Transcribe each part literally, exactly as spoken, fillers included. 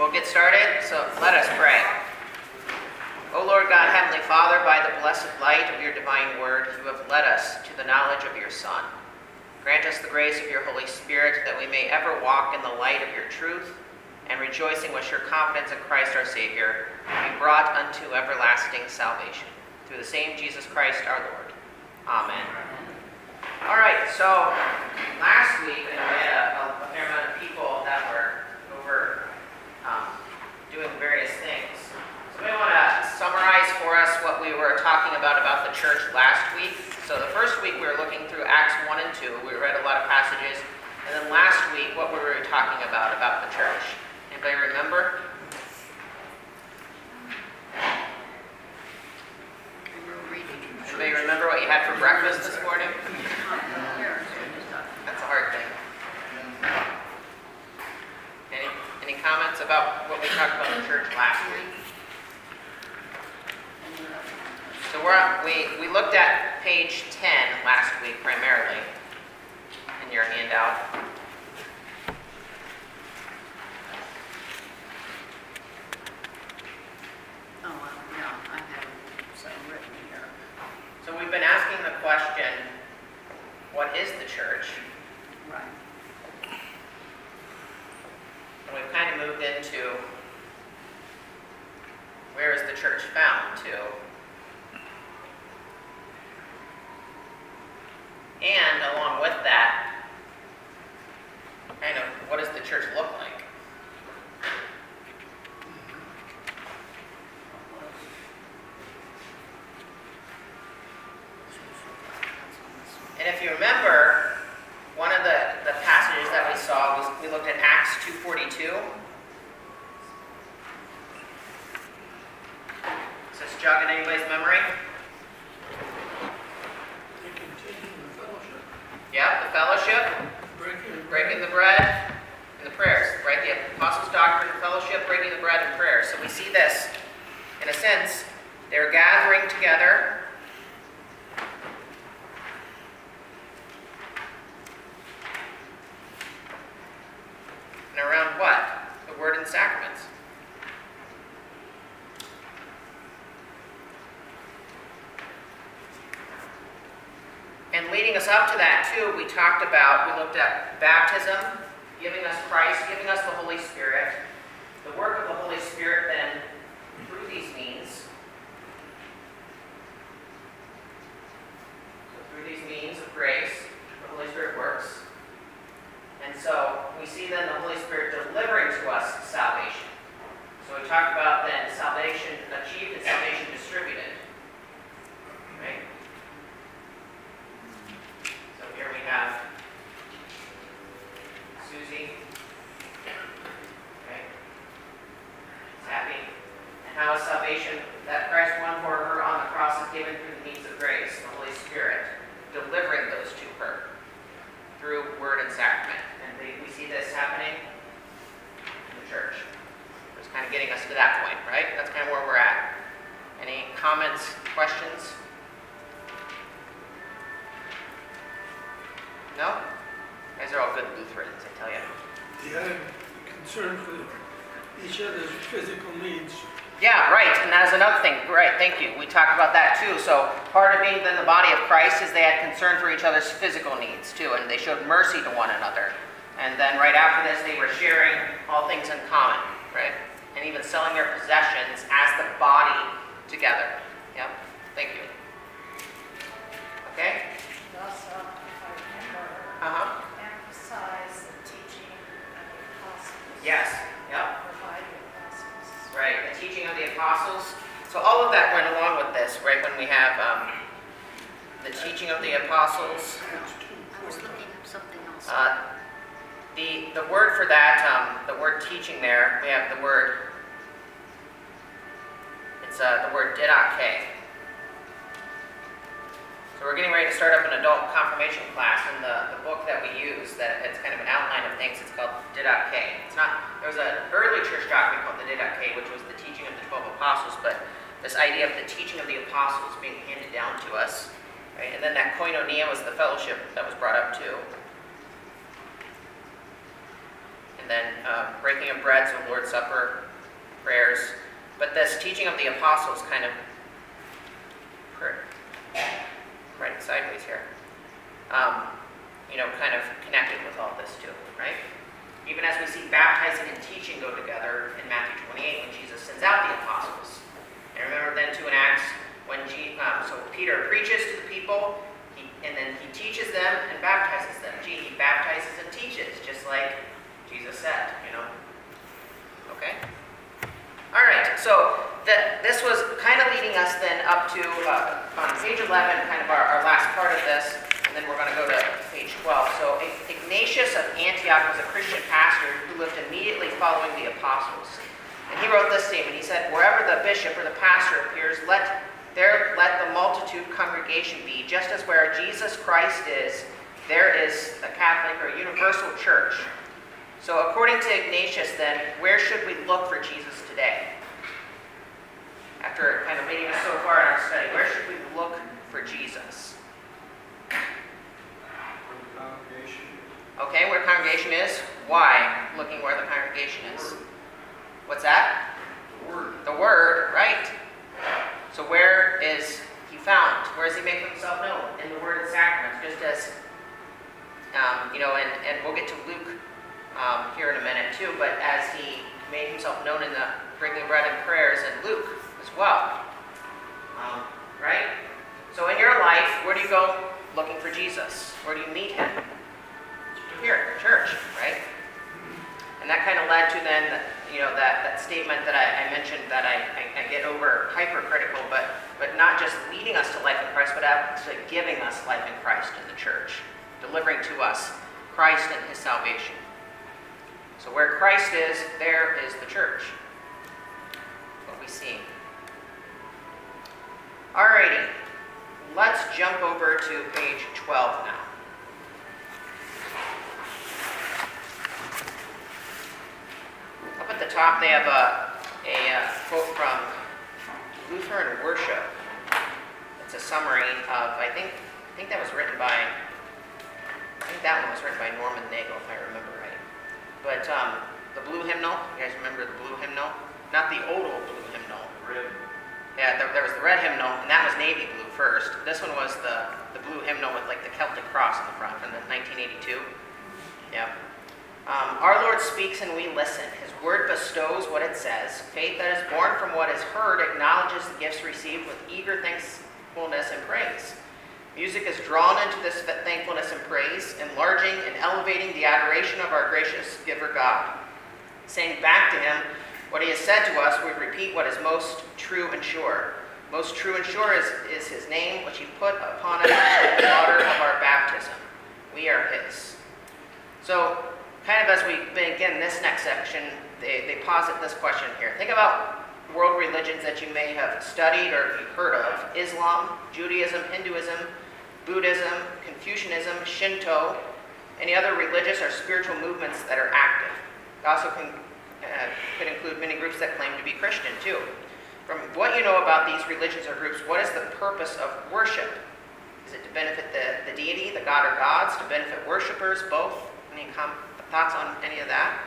We'll get started, so let us pray. O Lord God, Heavenly Father, by the blessed light of your divine word, you have led us to the knowledge of your Son. Grant us the grace of your Holy Spirit, that we may ever walk in the light of your truth, and rejoicing with sure confidence in Christ our Savior, be brought unto everlasting salvation. Through the same Jesus Christ our Lord. Amen. All right, so last week we had a, a fair amount of people that were over um, doing various things. So we want to summarize for us what we were talking about about the church last week. So the first week we were looking through Acts one and two. We read a lot of passages. And then last week, what were we talking about, about the church? Anybody remember? Anybody remember what you had for breakfast this morning? That's a hard thing. Any, any comments about what we talked about in church last week? So we're on, we, we looked at page ten last week primarily in your handout. Oh, well, yeah, I have something written here. So we've been asking the question, what is the church? Right. And we've kind of moved into, where is the church found to? And along with that, kind of, what does the church look like? And if you remember, one of the, the passages that we saw was, we looked at Acts two forty-two. Is this jogging anybody's memory? Yeah, the fellowship, breaking, breaking the bread, and the prayers, right? The apostles' doctrine, fellowship, breaking the bread, and prayers. So we see this, in a sense, they're gathering together. And around what? The word and sacraments. And leading us up to that, too, we talked about, we looked at baptism, giving us Christ, giving us the Holy Spirit. The work of the Holy Spirit, then, through these means. So through these means of grace, the Holy Spirit works. And so we see then the Holy Spirit delivering to us salvation. So we talked about then salvation achieved and salvation distributed. Right? So here we have Susie. Okay? She's happy. And how is salvation that Christ won for her on the cross is given through the means of grace, the Holy Spirit, delivering those to her through word and sacrament. And we, we see this happening in the church. It's kind of getting us to that point, right? That's kind of where we're at. Any comments, questions? No? You guys are all good Lutherans, I tell you. Yeah, concern for each other's physical needs. Yeah, right, and that's another thing. Right, thank you. We talked about that too. So part of being in the body of Christ is they had concern for each other's physical needs too, and they showed mercy to one another. And then right after this, they were sharing all things in common, right? And even selling their possessions as the body together. Yep, thank you. Okay? Thus, uh, if I remember, Uh-huh. emphasize the teaching of the apostles. Yes, yep. Provide the apostles. Right, the teaching of the apostles. So all of that went along with this, right? When we have um, the teaching of the apostles. I was looking at something else. Uh, the the word for that, um, the word teaching there, we have the word. It's uh, the word didache. So we're getting ready to start up an adult confirmation class, and the, the book that we use, that it's kind of an outline of things, it's called Didache. It's not, there was an early church doctrine called the Didache, which was the teaching of the twelve apostles, but this idea of the teaching of the apostles being handed down to us, right? And then that koinonia was the fellowship that was brought up too. And and then uh, breaking of bread, so Lord's Supper, prayers. But this teaching of the apostles kind of, writing sideways here, um, you know, kind of connected with all this too, right? Even as we see baptizing and teaching go together in Matthew twenty-eight when Jesus sends out the apostles. And remember then too in Acts when G, um, so Peter preaches to the people, he, and then he teaches them and baptizes them. Gee, he baptizes and teaches, just like Jesus said, you know? Okay? All right, so the, this was kind of leading us then up to, uh, on page eleven, kind of our, our last part of this, and then we're going to go to page twelve. So Ignatius of Antioch was a Christian pastor who lived immediately following the apostles. And he wrote this statement. He said, "Wherever the bishop or the pastor appears, let there let the multitude congregation be, just as where Jesus Christ is, there is a Catholic or universal church." So according to Ignatius then, where should we look for Jesus today? After kind of leading us so far in our study, where should we look for Jesus? Where the congregation is. Okay, where congregation is? Why looking where the congregation is? What's that? The Word. The Word, right. So where is he found? Where does he make himself known? In the Word and Sacraments, just as, um, you know, and, and we'll get to Luke um, here in a minute too, but as he made himself known in the breaking of bread and prayers in Luke as well. Um, right? So in your life, where do you go looking for Jesus? Where do you meet him? Here, church, right? And that kind of led to then, you know, that, that statement that I, I mentioned that I, I, I get over hypercritical, but, but not just leading us to life in Christ, but actually giving us life in Christ in the church, delivering to us Christ and his salvation. So where Christ is, there is the church. That's what we see. Alrighty, let's jump over to page twelve now. Up at the top, they have a, a, a quote from Lutheran Worship. It's a summary of, I think, I think that was written by, I think that one was written by Norman Nagel, if I remember right. But um, the blue hymnal, you guys remember the blue hymnal? Not the old, old blue hymnal. Red. Yeah, there, there was the red hymnal, and that was navy blue first. This one was the, the blue hymnal with like the Celtic cross in the front from the nineteen eighty-two. Yeah. Um, Our Lord speaks and we listen. His word bestows what it says. Faith that is born from what is heard acknowledges the gifts received with eager thankfulness and praise. Music is drawn into this thankfulness and praise, enlarging and elevating the adoration of our gracious giver God. Saying back to him what he has said to us, we repeat what is most true and sure. Most true and sure is, is his name, which he put upon us in the water of our baptism. We are his. So, kind of as we begin this next section, they, they posit this question here. Think about world religions that you may have studied or you've heard of. Islam, Judaism, Hinduism, Buddhism, Confucianism, Shinto, any other religious or spiritual movements that are active. It also can, uh, could include many groups that claim to be Christian too. From what you know about these religions or groups, what is the purpose of worship? Is it to benefit the, the deity, the god or gods, to benefit worshipers, both? Any com- thoughts on any of that?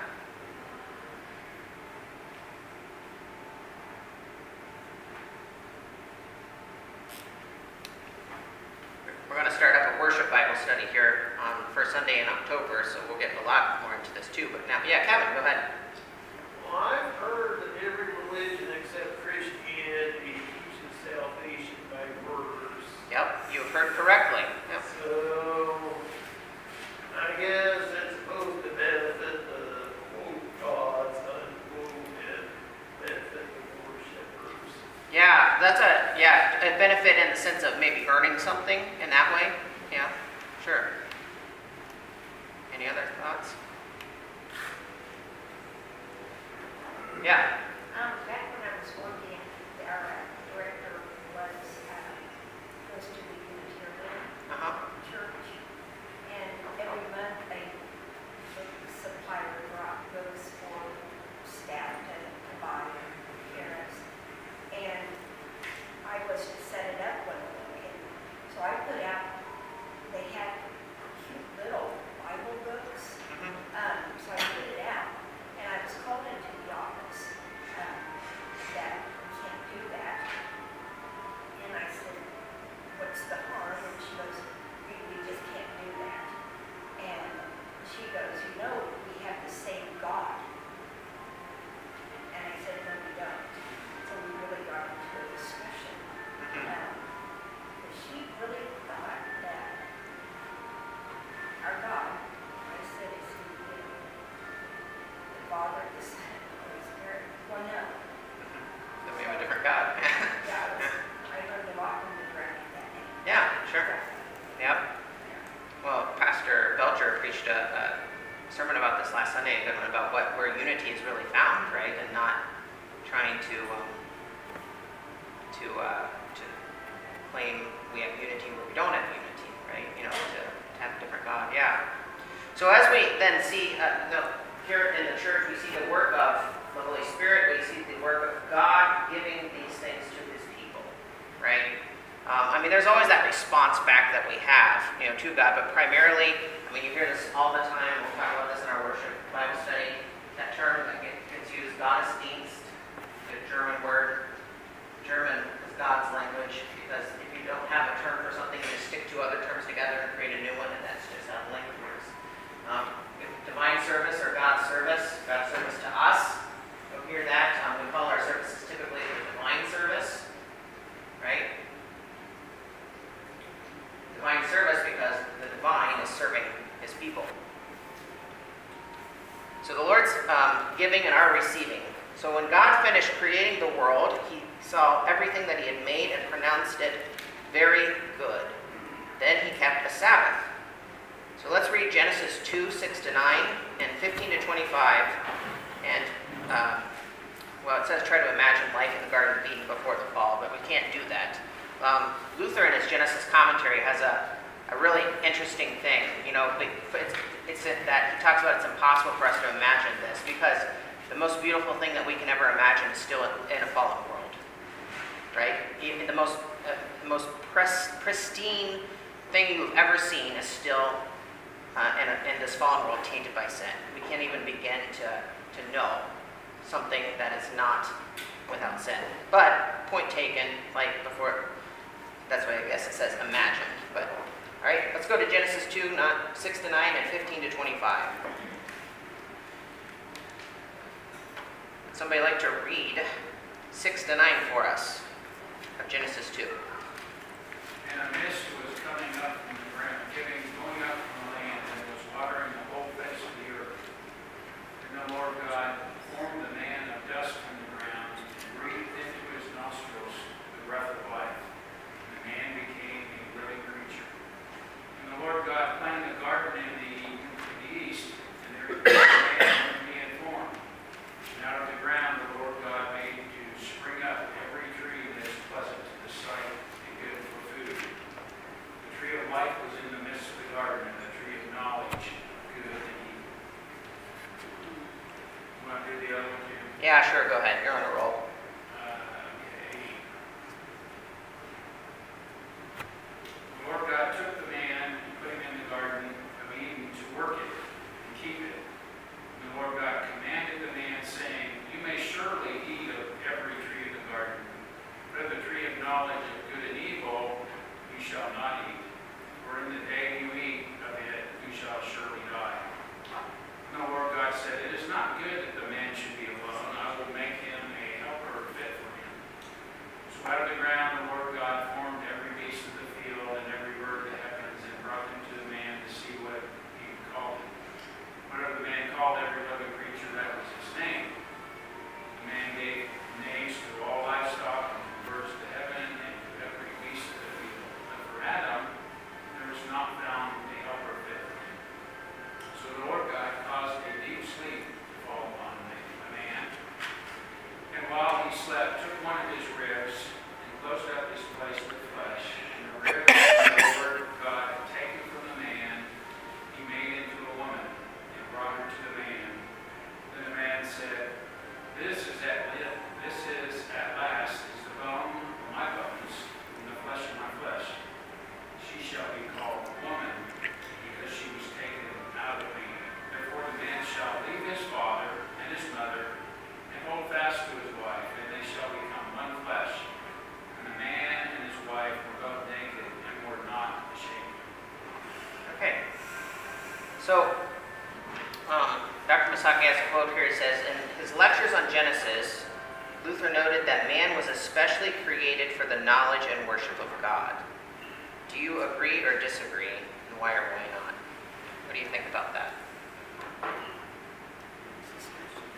We're going to start up a worship Bible study here on first Sunday in October, so we'll get a lot more into this too. But now, yeah, Kevin, go ahead. Well, I've heard that every religion except Christianity teaches salvation by works. Yep, you've heard correctly. Yep. So, I guess it's supposed to benefit the quote gods, unquote, and benefit the worshipers. Yeah, that's a, yeah, a benefit in the sense of maybe earning something in that way. Yeah, sure. Any other thoughts? Yeah. Um, back when I was working, our director was, uh, was to the Unitarian Uh-huh. Church. And every month they would supply or drop those for staff to, to buy and parents. And I was to set it up one week. And so I put out, they had cute little Bible books. Mm-hmm. Um, so I put it out. Father, the Son, and the Holy Spirit. Well, no. Then we have a different God. Yeah, I was, I learned a lot from the director that day. Yeah, sure. Yep. Well, Pastor Belcher preached a, a sermon about this last Sunday, a good one, about what where unity is really found, right? And not trying to um, to uh, to claim we have unity where we don't have unity, right? You know, to, to have a different God. Yeah. So as we then see, uh, no, here in the church, we see the work of the Holy Spirit. We see the work of God giving these things to His people, right? Um, I mean, there's always that response back that we have, you know, to God, but primarily, I mean, you hear this all the time. We'll talk about this in our worship Bible study. That term that gets used, Gottesdienst, the German word. German is God's language, because if you don't have a term for something, you stick two other terms together and create a new one, and that's just how language works. Um, divine service or God's service, God's service to us. You'll hear that. Um, we call our services typically the divine service, right? Divine service because the divine is serving His people. So the Lord's um, giving and our receiving. So when God finished creating the world, He saw everything that He had made and pronounced it very good. Then He kept a Sabbath. So let's read Genesis two, six to nine, and fifteen to twenty-five. And, uh, well, it says try to imagine life in the Garden of Eden before the fall, but we can't do that. Um, Luther in his Genesis commentary has a, a really interesting thing. You know, it's, it's that he talks about it's impossible for us to imagine this, because the most beautiful thing that we can ever imagine is still in a fallen world, right? Even the most, uh, the most pres- pristine thing you've ever seen is still uh, in, a, in this fallen world tainted by sin. We can't even begin to, to know something that is not without sin. But, point taken, like before, that's why I guess it says imagine. But, all right, let's go to Genesis two, not six to nine, and fifteen to twenty-five. Would somebody like to read six to nine for us of Genesis two? And a mist was coming up from the ground, giving, going up from the land, and was watering the whole face of the earth. And the Lord God formed the man of dust from the ground, and breathed into his nostrils the breath of life. And the man became a living creature. And the Lord God planted a garden in the, in the east, and there he put the man whom he had formed. And out of the ground the Lord God made to spring up every tree that is pleasant to the sight and good for food. The tree of life was in the midst of the garden, and the tree of knowledge of good and evil. You want to do the other one, Jim? Yeah, sure, go ahead. You're on a roll. Uh, okay. The Lord God took the man and put him in the garden of Eden to work it and keep it. And the Lord God commanded the man, saying, You may surely eat of every tree of the garden, but of the tree of knowledge of good and evil you shall not eat. For in the day you eat of it, you shall surely die. And the Lord God said, It is not good that the man should be alone. I will make him a helper fit for him. So out of the ground the Lord God formed every beast of the field and every bird of the heavens, and brought them to the man to see what he would call them. Whatever the man called every living creature, that was his name. The man gave names to all livestock and to the birds of the heaven and to every beast of the field. But for Adam there was not found a helper fit for him. So the Lord God caused a deep sleep to fall upon the man. And while he slept, took one of his ribs and closed up his place with flesh. And the rib that the Lord God had taken from the man, he made into a woman and brought her to the man. Then the man said, This is at this is at last is the bone of my bones and the flesh of my flesh. She shall be called woman, because she was taken out of me. Therefore the man shall leave his father and his mother, and hold fast to his wife, and they shall become one flesh. And the man and his wife were both naked and were not ashamed. Okay. So, um, Doctor Misaki has a quote here. He says, in his lectures on Genesis, Luther noted that man was especially created for the knowledge and worship of God. Do you agree or disagree, and why or why not? What do you think about that?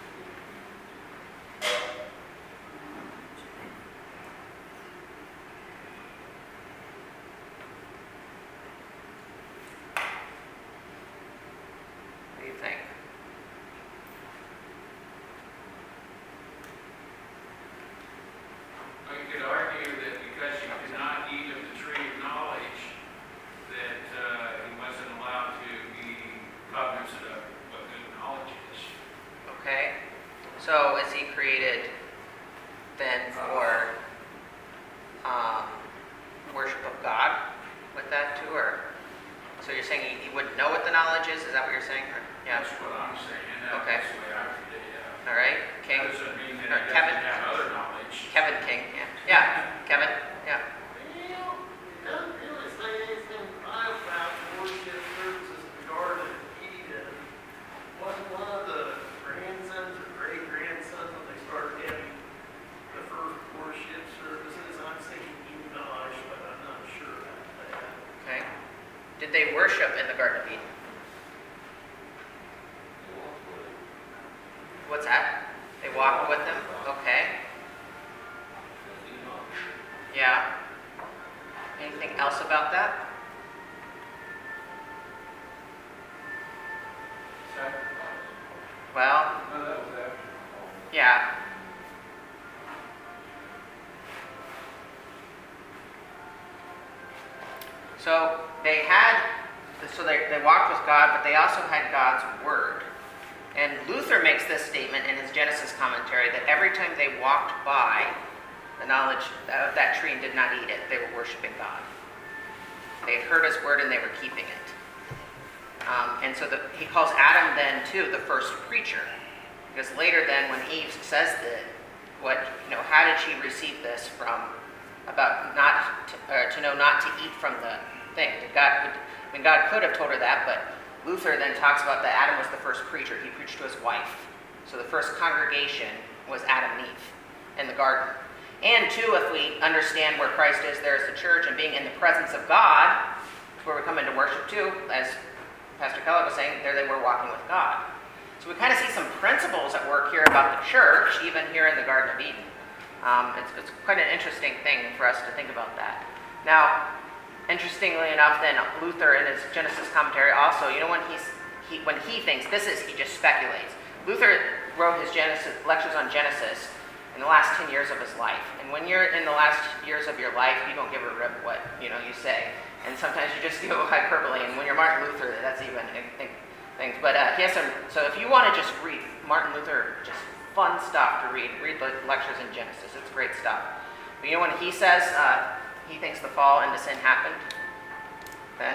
So is he created then for um, worship of God with that too, or? So you're saying he, he wouldn't know what the knowledge is? Is that what you're saying? Or, yeah. That's what I'm saying. Okay. That's the way I read it, yeah. All right. King. That doesn't mean that Or he Kevin. doesn't have other knowledge. Kevin King. Yeah. Yeah. Kevin. Yeah. Well, doesn't really say anything about worship services in the Garden of Eden. Wasn't one of the grandsons or great grandsons when they started having the first worship services? I'm thinking Enosh, but I'm not sure about that. Okay. Did they worship in the Garden of Eden? What's that? They walked with him? Okay. Yeah. Anything else about that? Well, No, that was after. yeah. So they had, so they, they walked with God, but they also had God's word. And Luther makes this statement in his Genesis commentary that every time they walked by the knowledge of that tree and did not eat it, they were worshiping God. They had heard his word and they were keeping it. Um, and so the, he calls Adam then too the first preacher, because later then when Eve says that, what you know, how did she receive this from about not to, uh, to know not to eat from the thing? Did God, would, I mean, God could have told her that, but Luther then talks about that Adam was the first preacher. He preached to his wife. So the first congregation was Adam and Eve in the garden. And two, if we understand where Christ is, there is the church, and being in the presence of God, where we come into worship too, as Pastor Keller was saying, there they were walking with God. So we kind of see some principles at work here about the church, even here in the Garden of Eden. Um, it's, it's quite an interesting thing for us to think about that. Now, interestingly enough, then Luther in his Genesis commentary also, you know, when he's he when he thinks this is, he just speculates. Luther wrote his Genesis lectures on Genesis in the last ten years of his life, and when you're in the last years of your life, you don't give a rip what you know you say, and sometimes you just go hyperbole. And when you're Martin Luther, that's even things. But uh, he has some. So if you want to just read Martin Luther, just fun stuff to read. Read the lectures in Genesis. It's great stuff. But you know when he says. Uh, He thinks the fall into sin happened then.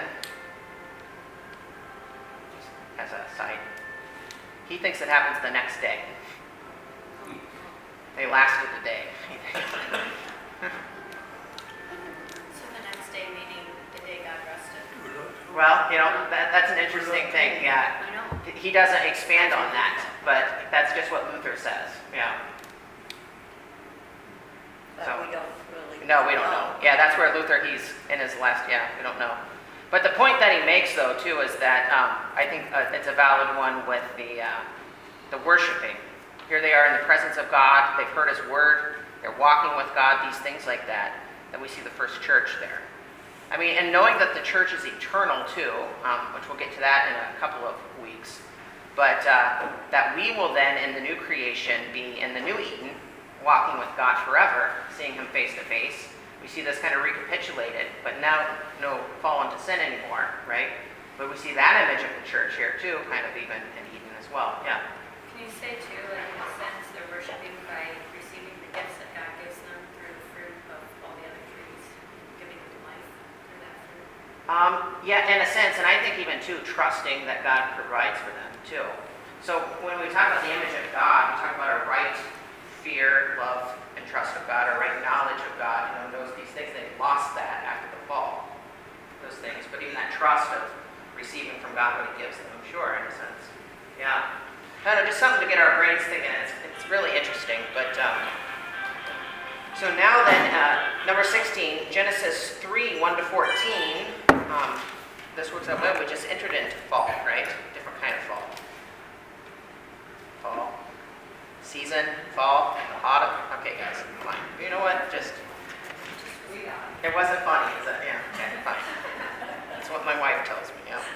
Just as a side. He thinks it happens the next day. They lasted a day. So the next day, meaning the day God rested. Well, you know, that, that's an interesting thing. Yeah. I know. He doesn't expand on that, but that's just what Luther says. Yeah. But So- we don't really. No, we don't know. Yeah, that's where Luther, he's in his last, yeah, we don't know. But the point that he makes, though, too, is that um, I think uh, it's a valid one with the, uh, the worshiping. Here they are in the presence of God. They've heard his word. They're walking with God, these things like that. That we see the first church there. I mean, and knowing that the church is eternal, too, um, which we'll get to that in a couple of weeks. But uh, that we will then, in the new creation, be in the new Eden, walking with God forever, seeing him face to face. We see this kind of recapitulated, but now no fall into sin anymore, right? But we see that image of the church here too, kind of even in Eden as well. Yeah. Can you say too, like in a sense, they're worshiping by receiving the gifts that God gives them through the fruit of all the other trees, giving them life through that fruit? Um, yeah, in a sense, and I think even too, trusting that God provides for them too. So when we talk about the image of God, we talk about a right fear, love, and trust of God, or right knowledge of God, you know, those these things, they lost that after the fall, those things. But even that trust of receiving from God what he gives them, I'm sure, in a sense. Yeah. I don't know, just something to get our brains thinking. It's, it's really interesting. But um, so now then, uh, number sixteen, Genesis three, one to fourteen. Um, this works out well. We just entered into fall, right? Different kind of fall. Fall. Season, fall, autumn. Okay, guys, fine. You know what? Just, it wasn't funny, is it? Yeah, okay, fine. That's what my wife tells me, yeah.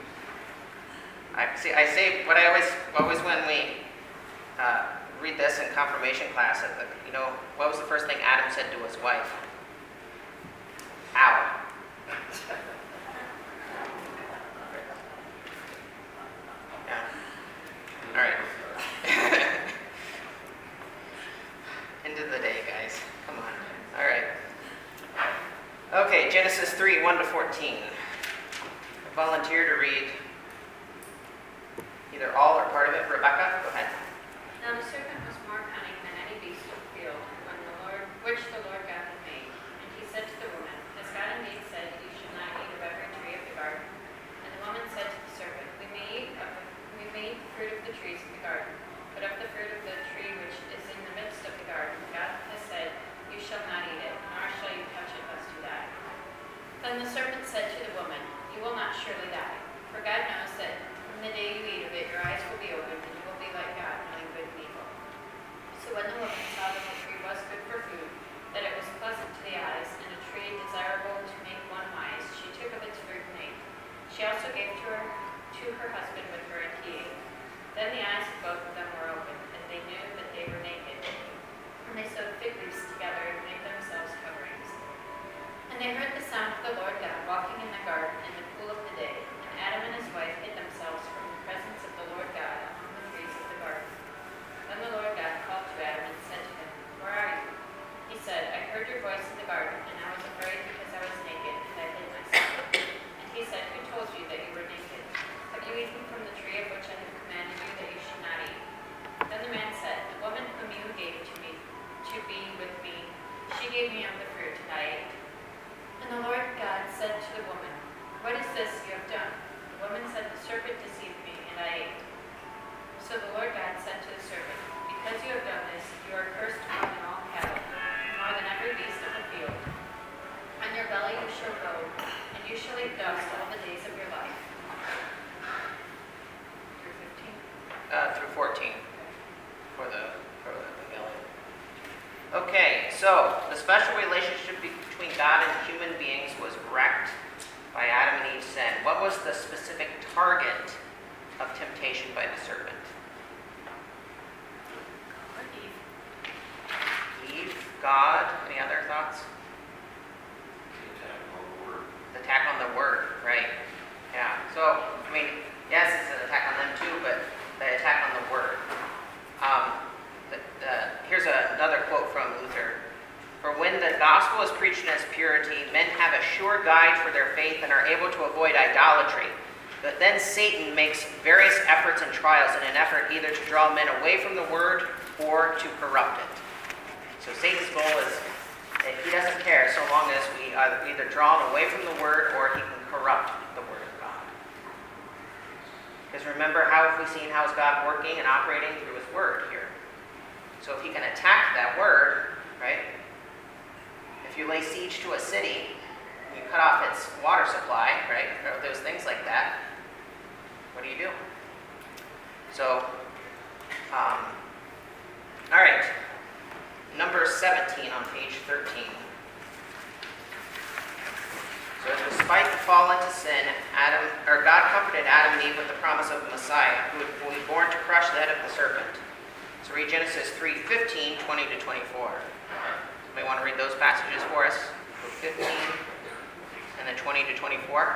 I see, I say what I always, always when we uh, read this in confirmation class, uh, you know, what was the first thing Adam said to his wife? Ow. Yeah. All right. Genesis three, one to fourteen. Volunteer to read either all or part of it. Rebecca, go ahead. Now the serpent was more cunning than any beast of the field, when the Lord, which the Lord God had made. And he said to the woman, Has God indeed said, You should not eat of every tree of the garden? And the woman said to the serpent, We may eat of the, we may eat the fruit of the trees of the garden, but of the fruit of the tree which is in the midst of the garden, God has said, You shall not eat it, nor shall you touch it, lest you die. Then the serpent said to the woman, You will not surely die, for God knows that from the day you eat of it, your eyes will be opened, and you will be like God, knowing good and evil. So when the woman saw that the tree was good for food, that it was pleasant to the eyes, and a tree desirable to make one wise, she took of its fruit and ate. She also gave to her to her husband with her, and he ate. Then the eyes of both of them were opened, and they knew that they were naked. And they sewed fig leaves together and made themselves coverings. And they heard the sound of the Lord God walking in the garden in the cool of the day. And Adam and his wife hid themselves from the presence of the Lord God among the trees of the garden. Then the Lord God called to Adam and said to him, Where are you? He said, I heard your voice in the garden, and I was afraid because I was naked, and I hid myself. And he said, Who told you that you were naked? Have you eaten from the tree of which I have commanded you that you should not eat? Then the man said, The woman whom you gave to me to be with me, she gave me of the fruit, and I ate. And the Lord God said to the woman, What is this you have done? The woman said, The serpent deceived me, and I ate. So the Lord God said to the serpent, Because you have done this, you are cursed more than all cattle, more than every beast of the field. On your belly you shall go, and you shall eat dust all the days of your life. Through fifteen. Uh, through fourteen for the for the pavilion. Okay, so the special relationship between God and human beings was wrecked by Adam and Eve's sin. What was the specific target of temptation by the serpent? Eve, God. Any other thoughts? The attack on the word, right? Yeah. So, I mean, yes, it's an attack on them too, but the attack on the word. Um, the, the, here's a, another quote from Luther. For when the gospel is preached in its purity, men have a sure guide for their faith and are able to avoid idolatry. But then Satan makes various efforts and trials in an effort either to draw men away from the word or to corrupt it. So Satan's goal is that he doesn't care so long as we either, either draw him away from the word or he can corrupt the word of God. Because remember, how have we seen how is God working and operating through his word here? So if he can attack that word, right? If you lay siege to a city, you cut off its water supply, right? Or those things like that, what do you do? So, um, all right. Number seventeen on page thirteen. So despite the fall into sin, Adam, or God comforted Adam and Eve with the promise of the Messiah, who will be born to crush the head of the serpent. So read Genesis three fifteen, twenty to twenty-four. Somebody want to read those passages for us? fifteen and then twenty to twenty-four.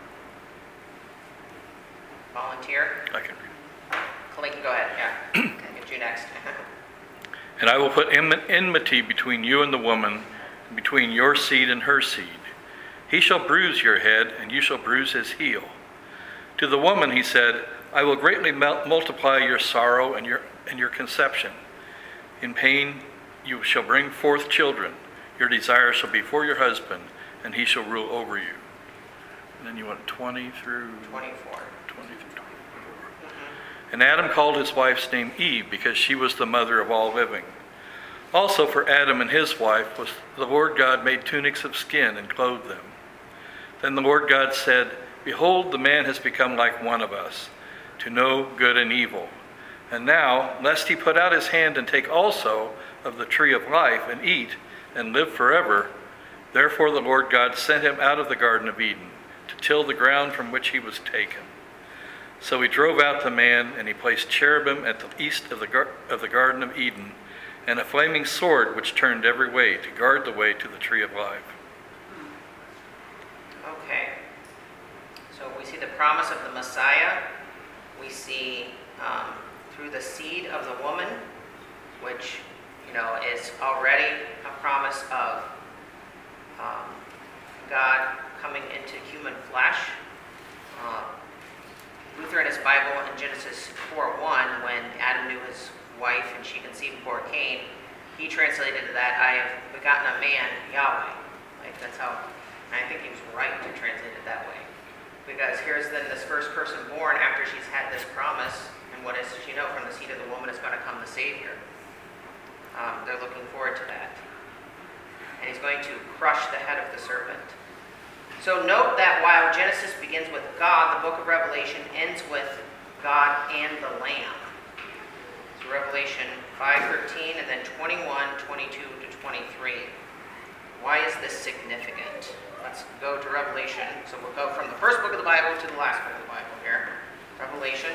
Volunteer. I can read. Clayton, go ahead. Yeah. Get you next. And I will put enmity between you and the woman, and between your seed and her seed. He shall bruise your head, and you shall bruise his heel. To the woman he said, I will greatly multiply your sorrow and your and your conception. In pain you shall bring forth children. Your desire shall be for your husband, and he shall rule over you. And then you want twenty through twenty-four. twenty through twenty-four. And Adam called his wife's name Eve, because she was the mother of all living. Also for Adam and his wife was the Lord God made tunics of skin and clothed them. Then the Lord God said, Behold, the man has become like one of us, to know good and evil. And now, lest he put out his hand and take also of the tree of life and eat and live forever, therefore the Lord God sent him out of the Garden of Eden to till the ground from which he was taken. So he drove out the man, and he placed cherubim at the east of the, gar- of the Garden of Eden, and a flaming sword which turned every way to guard the way to the tree of life. Okay. So we see the promise of the Messiah. We see um, through the seed of the woman, which, you know, is already a promise of um, God coming into human flesh. Uh, Luther in his Bible in Genesis four one, when Adam knew his wife and she conceived before Cain, he translated that, I have begotten a man, Yahweh. Like, that's how, and I think he was right to translate it that way. Because here's then this first person born after she's had this promise, and what is she know? From the seed of the woman is going to come the Savior. Um, they're looking forward to that. And he's going to crush the head of the serpent. So note that while Genesis begins with God, the book of Revelation ends with God and the Lamb. So Revelation five thirteen and then twenty-one, twenty-two to twenty-three. Why is this significant? Let's go to Revelation. So we'll go from the first book of the Bible to the last book of the Bible here. Revelation.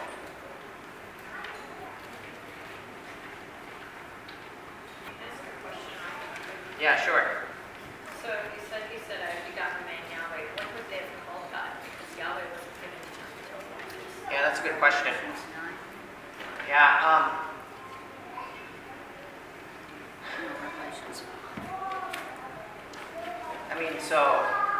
Ask a question on that. Yeah, sure. So you said, he said, I begot a man Yahweh. What would they have called God? Because Yahweh wasn't given to him until Moses. Yeah, that's a good question. It's nine. Yeah, um, No, Revelation's I mean, so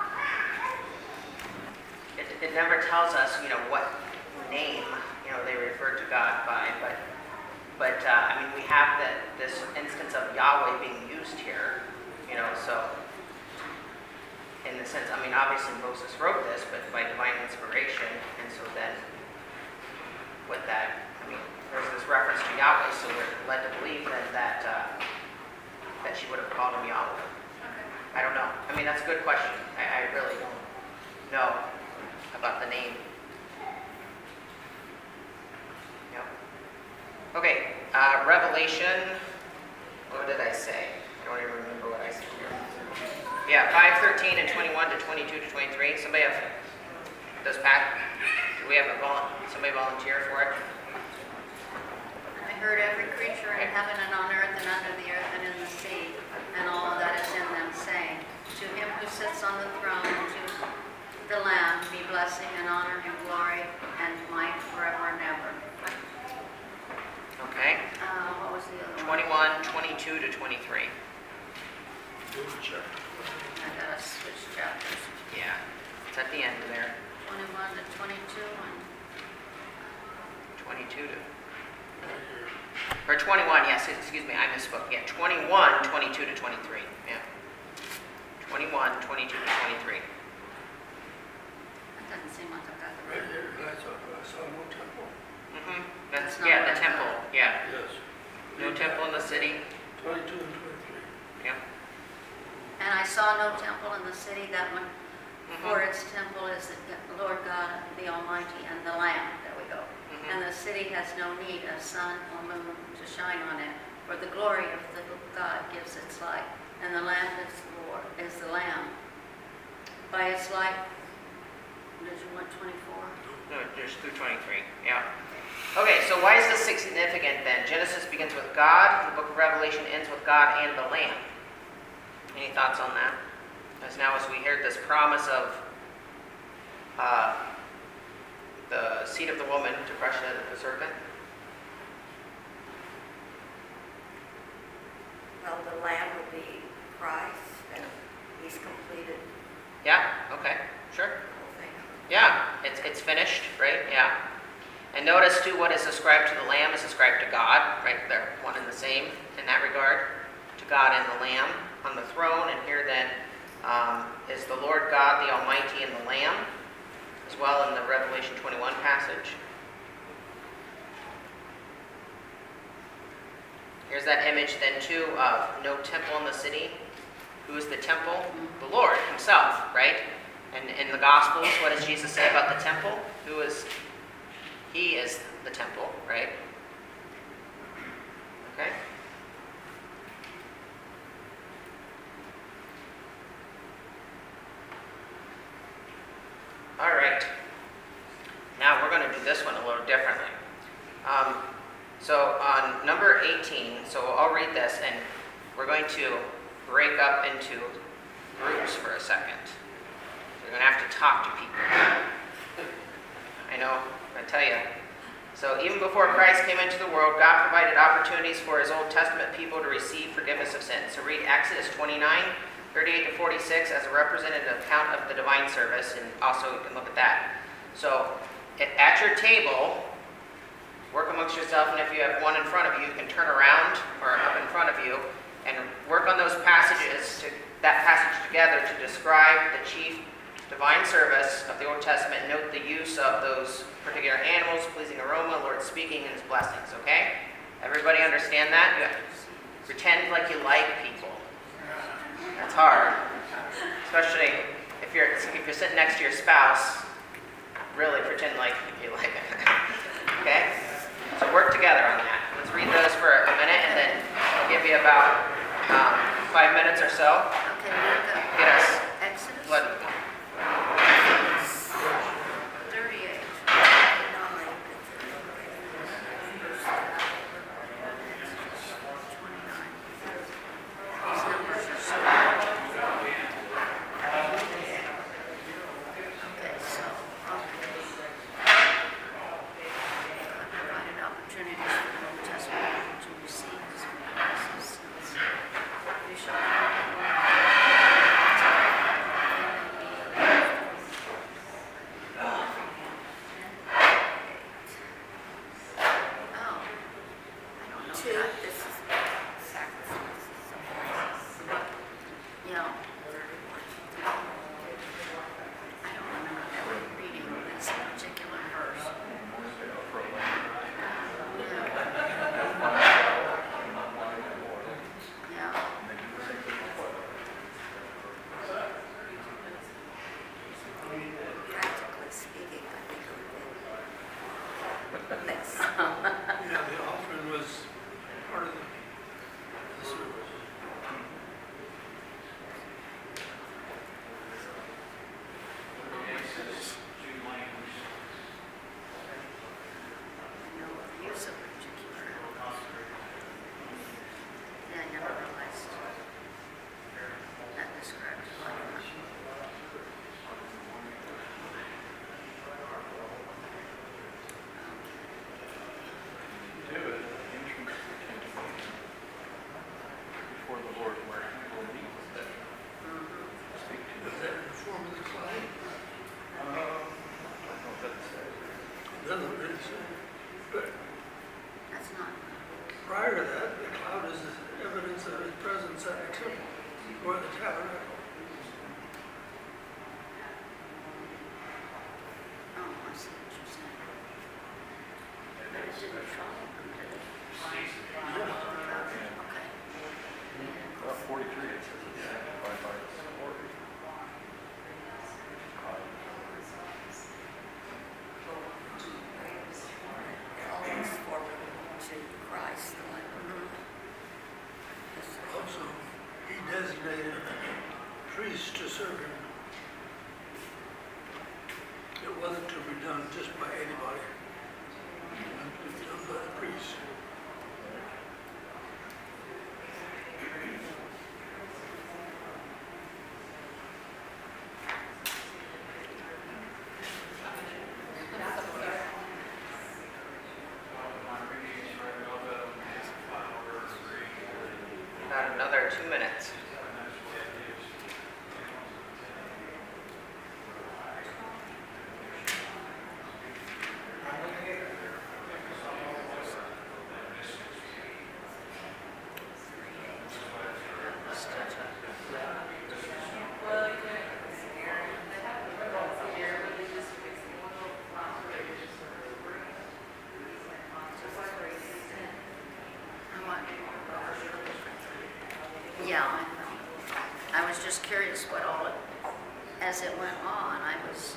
it, it never tells us, you know, what name, you know, they refer to God by, but, but uh, I mean, we have the, this instance of Yahweh being used here, you know, so in the sense, I mean, obviously Moses wrote this, but by divine inspiration, and so then with that, I mean, there's this reference to Yahweh, so we're led to believe then that, uh, that she would have called him Yahweh. Okay. I don't know. I mean, that's a good question. I, I really don't know about the name. Yeah. Okay, uh, Revelation, what did I say? I don't even remember what I said here. Yeah, five thirteen and twenty-one to twenty-two to twenty-three. Somebody have, does Pat, do we have a vol, somebody volunteer for it? I heard every creature in heaven and on earth and under the earth and in the sea, and all that is in them, saying, to him who sits on the throne and to the Lamb be blessing and honor and glory and might forever and ever. Okay, Uh, what was the other one? twenty-one, twenty-two to twenty-three. I gotta switch chapters. Yeah, it's at the end there. Twenty-one to twenty-two and twenty-two to, or twenty-one, yes, excuse me, I misspoke. Yeah, twenty-one, twenty-two to twenty-three. Yeah. twenty-one, twenty-two to twenty-three. that doesn't seem like I've got the Right right. here, I saw, I saw no temple. Mm-hmm. That's, That's not yeah, what the I temple, thought. yeah. Yes. No temple in the city. Twenty-two and twenty-three. Yeah. And I saw no temple in the city, that one, Mhm. for its temple is the Lord God, the Almighty, and the Lamb. There we go. Mhm. And the city has no need of sun or moon to shine on it, for the glory of the God gives its light, and the Lamb is the Lord, is the Lamb. By its light, did you want twenty-four? No, there's through twenty-three. Yeah. Okay, so why is this significant then? Genesis begins with God. The book of Revelation ends with God and the Lamb. Any thoughts on that? As now as we heard this promise of uh, the seed of the woman to crush the head of the serpent. Well, the Lamb would be Christ, and he's completed Yeah, okay, sure. the whole thing. Yeah, it's, it's finished, right? Yeah. And notice too, what is ascribed to the Lamb is ascribed to God, right? They're one and the same in that regard, to God and the Lamb on the throne. And here then um, is the Lord God, the Almighty, and the Lamb, as well in the Revelation twenty-one passage. Here's that image then too of no temple in the city. Who is the temple? The Lord himself, right? And in the Gospels, what does Jesus say about the temple? Who is, he is the temple, right? Okay? All right. Now we're going to do this one a little differently. Um, so on number eighteen, so I'll read this and we're going to break up into groups for a second. We're going to have to talk to people. I know, I tell you. So even before Christ came into the world, God provided opportunities for his Old Testament people to receive forgiveness of sins. So read Exodus twenty-nine, thirty-eight to forty-six as a representative account of the divine service, and also you can look at that. So at at your table, work amongst yourself, and if you have one in front of you, you can turn around or up in front of you and work on those passages, to, that passage together to describe the chief divine service of the Old Testament. Note the use of those particular animals, pleasing aroma, Lord speaking, and his blessings, okay? Everybody understand that? You have to pretend like you like people. That's hard, especially if you're, if you're sitting next to your spouse. Really pretend like you like it, okay? So work together on that. Let's read those for a minute, and then I'll give you about um, five minutes or so. Okay, we're good. Get us. Exodus Let, thirty-eight. twenty-nine. These numbers are so large. Okay, so, okay. God provided opportunities for the Old Testament to receive his promises. We shall Oh, I don't know. Two, that. this is sacrifices. Yeah. I don't remember ever reading this particular verse. Yeah. Yeah. Practically speaking, I think it would be less. Yeah, the offering was part of the the service. Jude language. No, the use of particular. Yeah, I never realized that describes like. Do it. Before the Lord, where he will meet with them. Speak to Was them. that in the form of the cloud? Uh, I don't know what that says. Doesn't really say. But That's not. prior to that, the cloud is evidence of his presence at the temple or the tabernacle. Oh, I see what you're saying. But it didn't follow them, did it? Okay. About forty-three, it says it's sanctified by his glory. Always forward to Christ, like, Also, he designated priests to serve him. It wasn't to be done just by anybody. It was to be done by the priest. about another two minutes. Yeah, I know. I was just curious what all it, as it went on, I was,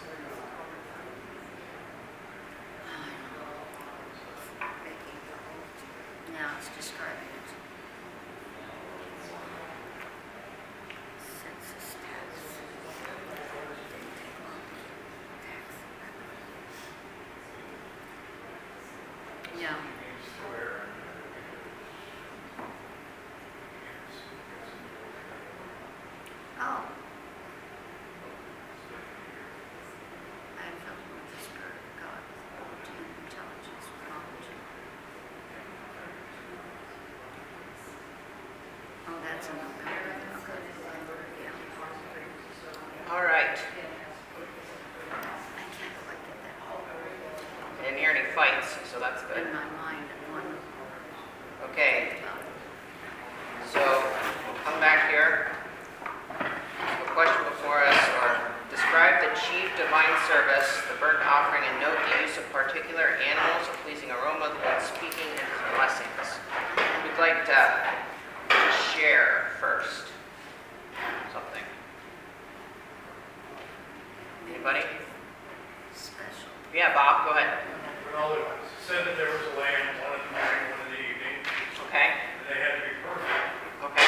yeah, it's describing it. census tax. Didn't take long to tax. Yeah. Oh. I am filled with the Spirit of God, to intelligence, knowledge. Oh, that's in the, okay, okay, yeah. All right. I can't quite get that all I didn't hear any fights, so that's good. in my mind at one Okay, time. so we'll come back here. The question before us, or describe the chief divine service, the burnt offering, and note the use of particular animals, a pleasing aroma, when speaking and blessings. We'd like to share first something. Anybody? Special. Yeah, Bob, go ahead. Well, it said that there was a lamb, one in the morning, one in the evening, Okay, and they had to be perfect. okay.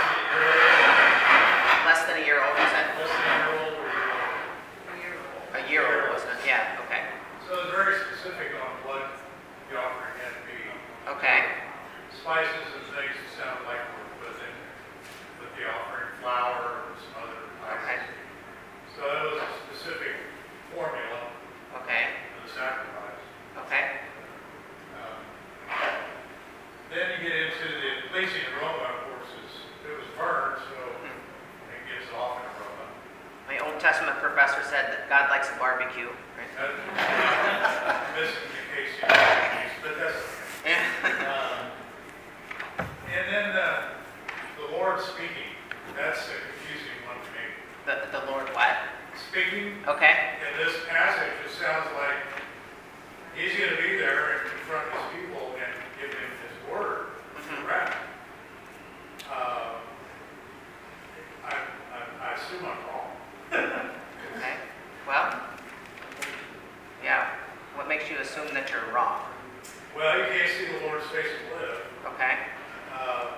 Less than a year old, you said? Less than a year old or a year old. A year old, wasn't it? Yeah, okay. So it was very specific on what the offering had to be. Okay, Spices and things it sounded like were put in with the offering, flour and some other Okay. items. So it was a specific formula okay, for the sacrifice. okay. Um, Then you get into the pleasing aroma, of course, is, it was burned, so it gives off an aroma. My Old Testament professor said that God likes a barbecue. Right? That- Missing the case, you know, but that's okay. Yeah. Um, And then uh, the Lord speaking, that's a confusing one to me. The, the Lord what? Speaking Okay, in this passage, it sounds like he's going to be there and confront his people and give them his word Mhm. correct. Uh, I, I, I assume I'm wrong. okay. Well, yeah. What makes you assume that you're wrong? Well, you can't see the Lord's face and live. Okay, Uh,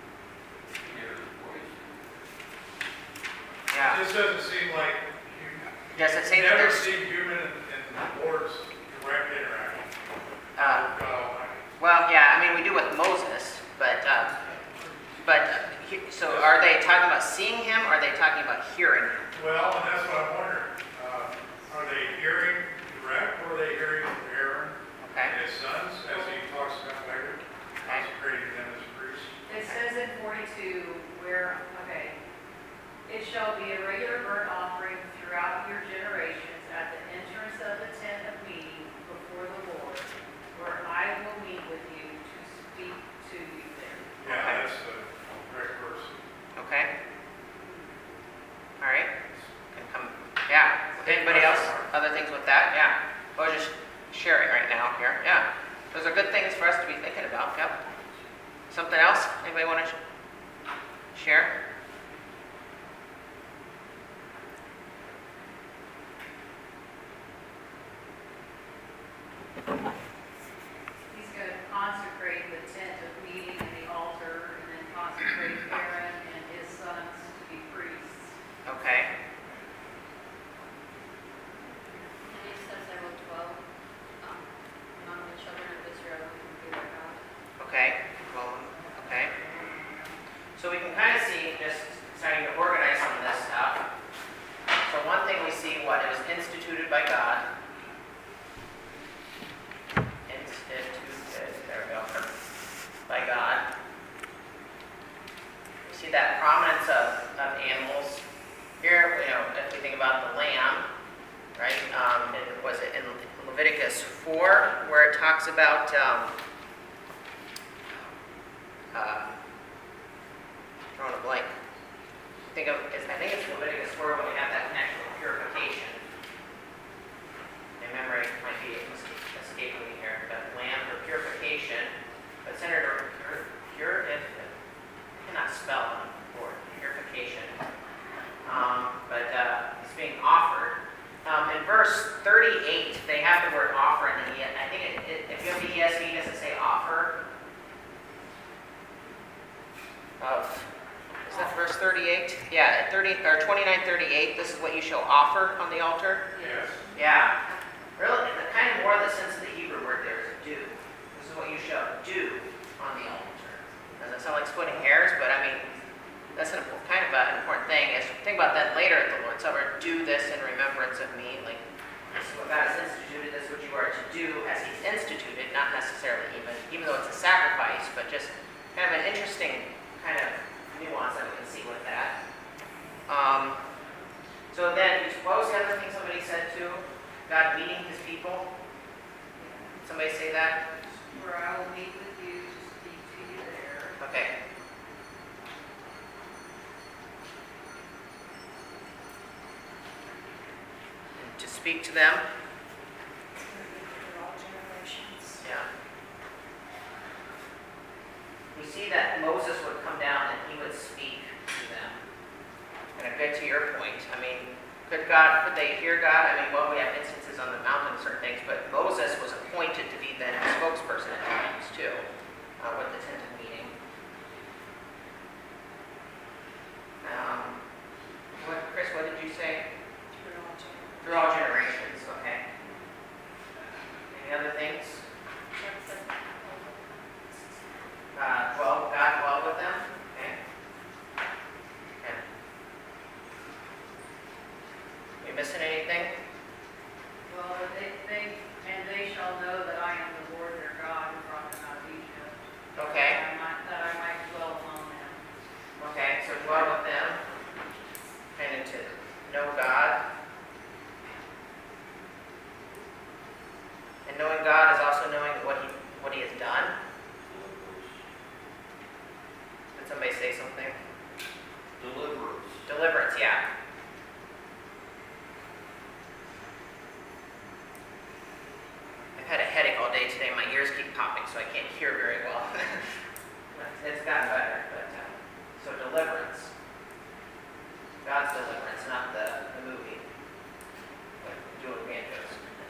yeah. It just doesn't seem like you Does it say that never there's, see human and, and the Lord's direct interaction. uh, God Almighty. well, yeah, I mean, we do with Moses, but, uh, but, he- so are they talking about seeing him, or are they talking about hearing him? Well, and that's what I'm wondering. Uh, are they hearing direct, or are they hearing from Aaron Okay, and his sons, as he talks about later, consecrating them as priests? It says in forty-two where, okay, it shall be a regular burnt offering throughout your generations at the entrance of the tent of meeting before the Lord, where I will meet with you to speak to you there. Yeah, Okay. that's the correct verse. okay. All right. Can come, yeah. Anybody else? Other things with that? Yeah. We're just sharing right now here. Yeah. Those are good things for us to be thinking about. Yep. Something else? Anybody want to sh- share? He's going to consecrate the tent of meeting and the altar, and then consecrate Aaron and his sons to be priests. Okay. And it says there were twelve um, among the children of Israel who can be their God. Okay. Well, okay. So we can kind of see, just starting to organize some of this stuff. So one thing we see, what, it was instituted by God. Instituted, there we go, by God. We see that prominence of, of animals. Here, you know, if we think about the lamb, right? Um, it, was it in Leviticus four, where it talks about um, uh, drawing a blank. Think of, it's, I think it's Leviticus four when we have that connection with purification. My memory might be escaping me here, but lamb for purification, but centered around pure, pure if, I cannot spell on the board, purification. Um, but uh, it's being offered. Um, in verse thirty-eight, they have the word offer in the E S V. I think it, it, if you have the E S V, does it say offer? Of, is that verse thirty-eight? Yeah, at thirty, or twenty-nine thirty-eight, this is what you shall offer on the altar. Yes. Yeah. Really, the kind of more the sense of the Hebrew word there is do. This is what you shall do on the altar. Doesn't sound like splitting hairs, but I mean, that's an, important- kind of an important thing. Is think about that later at the Lord's Supper. Do this in remembrance of me. Like, this is what God has instituted. This is what you are to do as He's instituted. Not necessarily even, even though it's a sacrifice, but just kind of an interesting kind of nuance that we can see with that. Um, So then, what was the other thing somebody said too? God meeting his people? Somebody say that? Where I will meet with you to speak to you there. Okay. And to speak to them? For all generations. Yeah. We see that Moses would come down and he would speak to them. And I get to your point. I mean, could God, could they hear God? I mean, well, we have instances on the mountain and certain things, but Moses was appointed to be the spokesperson at times too, uh, with the tent of meeting. Um, what, Chris, what did you say? Through all generations. Through all generations, okay. Any other things? Uh, dwell, God dwell with them, okay. Okay. We missing anything? Well, they, they, and they shall know that I am the Lord their God who brought them out of Egypt. Okay, That I might, that I might dwell among them. okay, so dwell with them, and to know God. And knowing God is also knowing what he, what he has done. Did somebody say something? Deliverance. Deliverance, yeah. I've had a headache all day today. My ears keep popping, so I can't hear very well. It's gotten better, but uh, so deliverance. God's deliverance, not the, the movie. But Julie Banjos.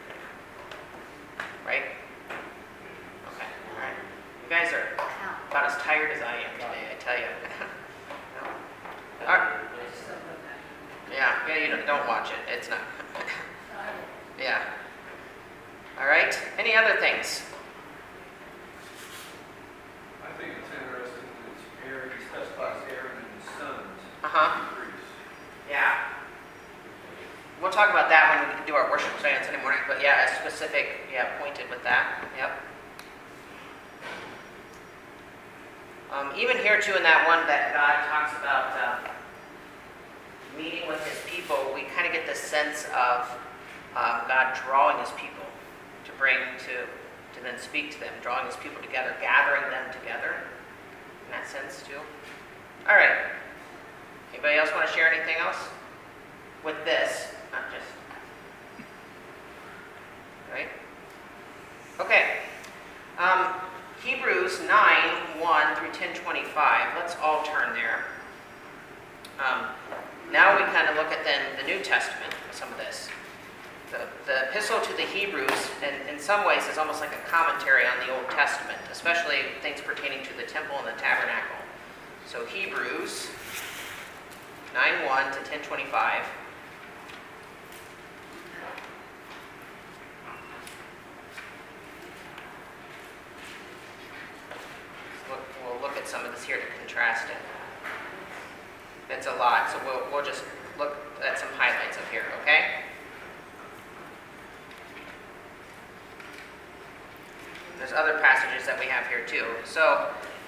Right? Okay, all right. You guys are Now, about as tired as I am today, I tell you. No? All right. Yeah, yeah, you don't, don't watch it. It's not. Yeah. All right. Any other things? I think it's interesting that it's Aaron, he specifies Aaron and his sons. Uh-huh. Priests. Yeah. We'll talk about that when we do our worship today on Sunday morning, but yeah, a specific, yeah, pointed with that. Yep. Um, even here too, in that one that God talks about um, meeting with his people, we kind of get this sense of um, God drawing his people to bring to, to then speak to them, drawing his people together, gathering them together in that sense too. All right. Anybody else want to share anything else with this? Not just, right? Okay. Um, Hebrews nine, one through ten twenty-five. Let's all turn there. Um, now we kind of look at then the New Testament, some of this. The, the epistle to the Hebrews, in, in some ways, is almost like a commentary on the Old Testament, especially things pertaining to the temple and the tabernacle. So Hebrews nine, one to ten twenty-five. Look, we'll look at some of this here to contrast it. It's a lot, so we'll, we'll just look at some highlights up here, okay? There's other passages that we have here too. So,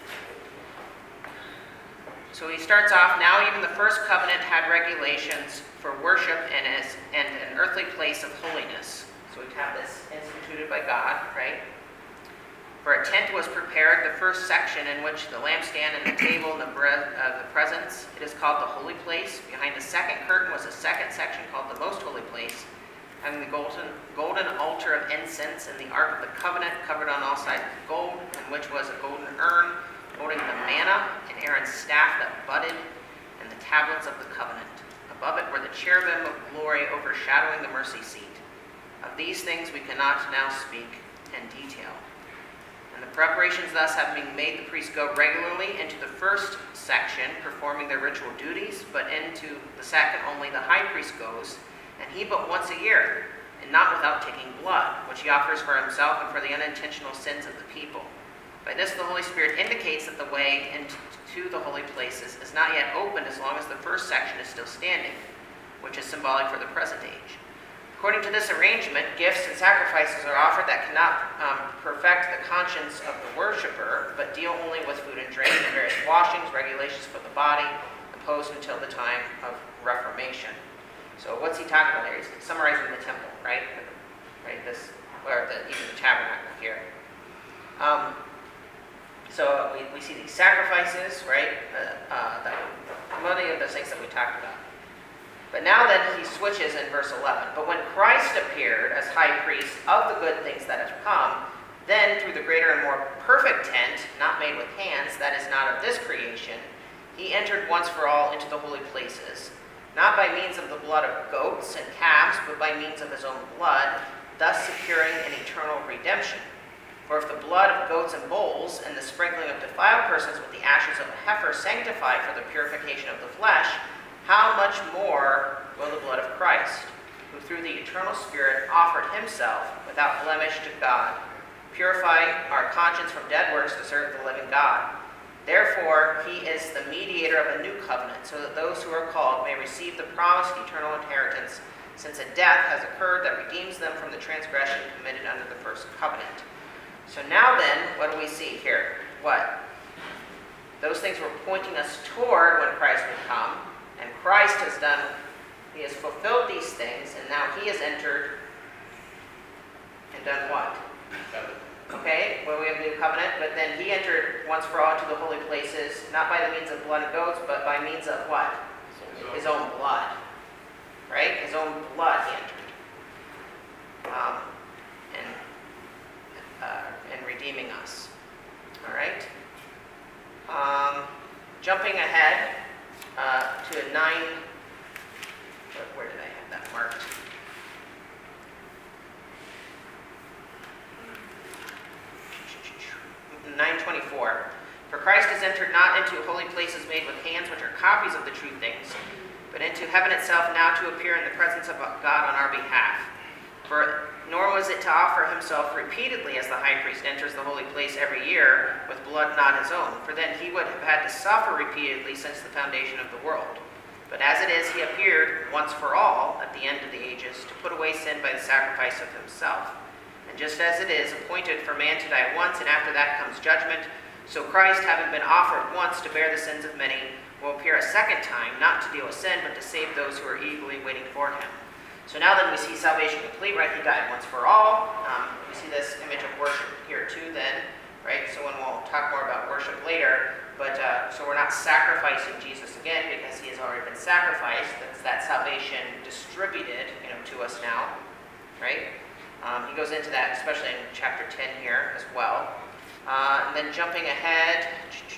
so he starts off, now even the first covenant had regulations for worship and, as, and an earthly place of holiness. So we have this instituted by God, right? For a tent was prepared, the first section in which the lampstand and the table and the bread of the presence, it is called the holy place. Behind the second curtain was a second section called the most holy place, having the golden, golden altar of incense and the ark of the covenant covered on all sides with gold, in which was a golden urn holding the manna and Aaron's staff that budded and the tablets of the covenant. Above it were the cherubim of glory overshadowing the mercy seat. Of these things we cannot now speak in detail. And the preparations thus having made the priests go regularly into the first section, performing their ritual duties, but into the second only the high priest goes, and he but once a year, and not without taking blood, which he offers for himself and for the unintentional sins of the people. By this the Holy Spirit indicates that the way into the holy places is not yet opened as long as the first section is still standing, which is symbolic for the present age. According to this arrangement, gifts and sacrifices are offered that cannot um, perfect the conscience of the worshiper, but deal only with food and drink and various washings, regulations for the body, imposed until the time of Reformation. So what's he talking about there? He's summarizing the temple, right? Right, this, or the, even the tabernacle here. Um, so we, we see these sacrifices, right? Uh, uh, the, many of those things that we talked about. But now then he switches in verse eleven. But when Christ appeared as high priest of the good things that have come, then through the greater and more perfect tent, not made with hands, that is not of this creation, he entered once for all into the holy places, not by means of the blood of goats and calves, but by means of his own blood, thus securing an eternal redemption. For if the blood of goats and bulls and the sprinkling of defiled persons with the ashes of a heifer sanctify for the purification of the flesh, how much more will the blood of Christ, who through the eternal Spirit offered himself without blemish to God, purify our conscience from dead works to serve the living God. Therefore, he is the mediator of a new covenant, so that those who are called may receive the promised eternal inheritance, since a death has occurred that redeems them from the transgression committed under the first covenant. So now then, what do we see here? What? Those things were pointing us toward when Christ would come, and Christ has done, he has fulfilled these things, and now he has entered and done what? Okay, well, we have a new covenant, but then he entered once for all into the holy places, not by the means of blood of goats, but by means of what? His own blood. Right? His own blood he entered. Um, and, uh, and redeeming us. All right? Um, jumping ahead uh, to nine, where, where did I have that marked? nine twenty-four. For Christ has entered not into holy places made with hands, which are copies of the true things, but into heaven itself, now to appear in the presence of God on our behalf. For nor was it to offer himself repeatedly as the high priest enters the holy place every year with blood not his own, for then he would have had to suffer repeatedly since the foundation of the world. But as it is, he appeared once for all at the end of the ages to put away sin by the sacrifice of himself. And just as it is appointed for man to die once, and after that comes judgment, so Christ, having been offered once to bear the sins of many, will appear a second time, not to deal with sin, but to save those who are eagerly waiting for him. So now then we see salvation complete, right? He died once for all. Um, we see this image of worship here too then, right? So when we'll talk more about worship later, but uh, so we're not sacrificing Jesus again because he has already been sacrificed. That's that salvation distributed, you know, to us now, right? Um, he goes into that, especially in chapter ten here as well. Uh, and then jumping ahead,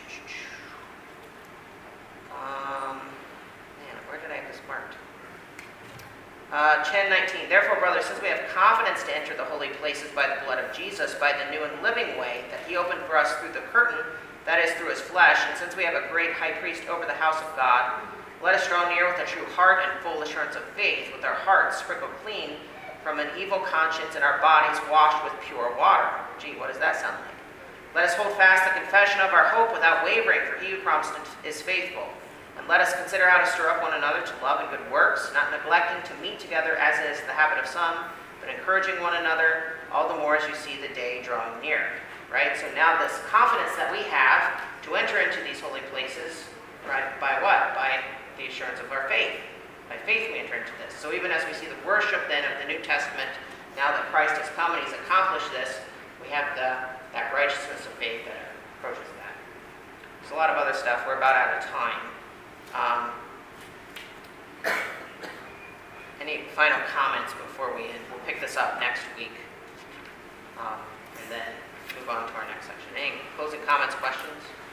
um, man, where did I have this marked? Uh, ten nineteen. Therefore, brothers, since we have confidence to enter the holy places by the blood of Jesus, by the new and living way that he opened for us through the curtain, that is, through his flesh, and since we have a great high priest over the house of God, let us draw near with a true heart and full assurance of faith, with our hearts sprinkled clean from an evil conscience and our bodies washed with pure water. Gee, what does that sound like? Let us hold fast the confession of our hope without wavering, for he who promised is faithful. And let us consider how to stir up one another to love and good works, not neglecting to meet together as is the habit of some, but encouraging one another, all the more as you see the day drawing near. Right? So now this confidence that we have to enter into these holy places, right, by what? By the assurance of our faith. By faith we enter into this. So even as we see the worship then of the New Testament, now that Christ has come and he's accomplished this, we have the, that righteousness of faith that approaches that. There's a lot of other stuff. We're about out of time. Um, any final comments before we end? We'll pick this up next week. Um, and then move on to our next section. Any closing comments, questions?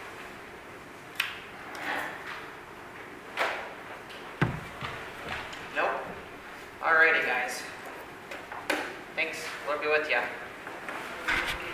Nope? Alrighty, guys. Thanks. Lord be with you.